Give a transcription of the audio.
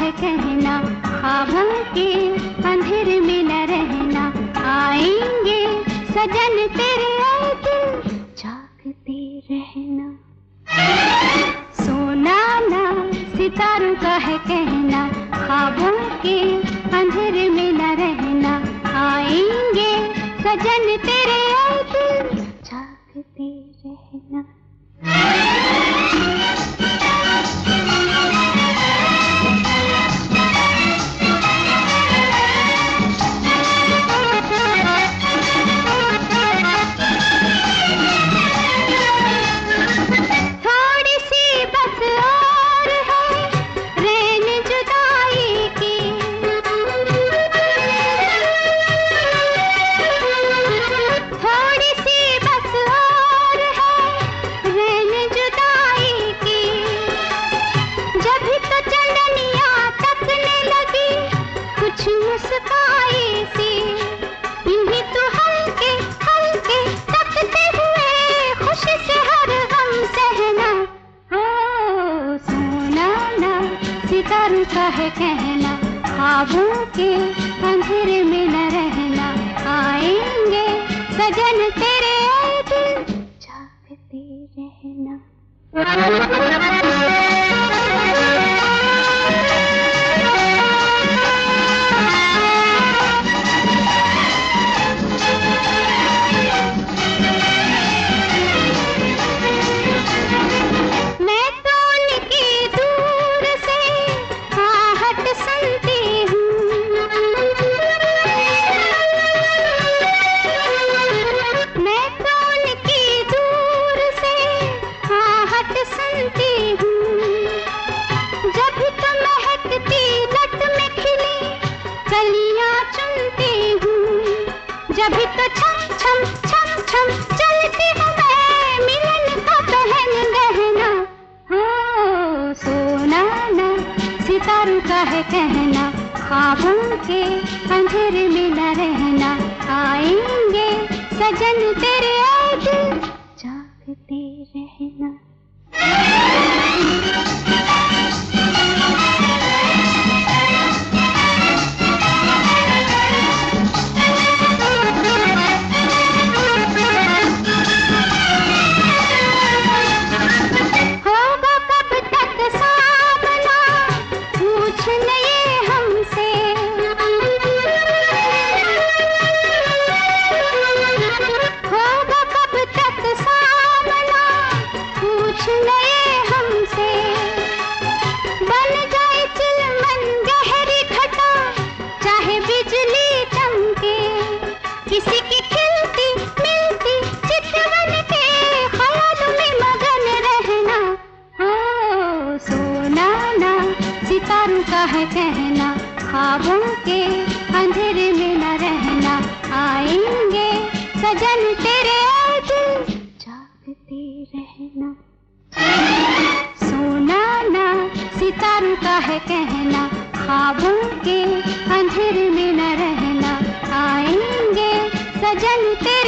है कहना, ख्वाबों के अंधेरे में न रहना। आएंगे सजन तेरे आए दिन, जागते रहना। सोना ना सितारों का है कहना, ख्वाबों के अंधेरे में न रहना। आएंगे सजन तेरे आए दिन, जागते रहना। मुस्काई सी इन्हीं तो हल्के हल्के तकते हुए, खुशी से हर गम सहना। ओ सोना ना सितारों का है कहना, ख्वाबों के अंधेरे में न रहना। आएंगे सजन तेरे आए दिन, जागते रहना। जभी तो छम छम छम छम चलती हूँ मैं, मिलन का पहन गहना। हो सोना ना सितारों का है कहना, ख्वाबों के अंधेरे में न रहना। आएंगे सजन तेरे आए दिन, जागते रहना। किसी की खिलती मिलती चितवन के ख्याल में मगन रहना। ओ सोना ना सितारों का है कहना, ख्वाबों के अंधेरे में न रहना। आएंगे सजन तेरे आए दिन, जागते रहना। सोना ना सितारों का है कहना, ख्वाबों के अंधेरे में न रहना। आएंगे सजन तेरे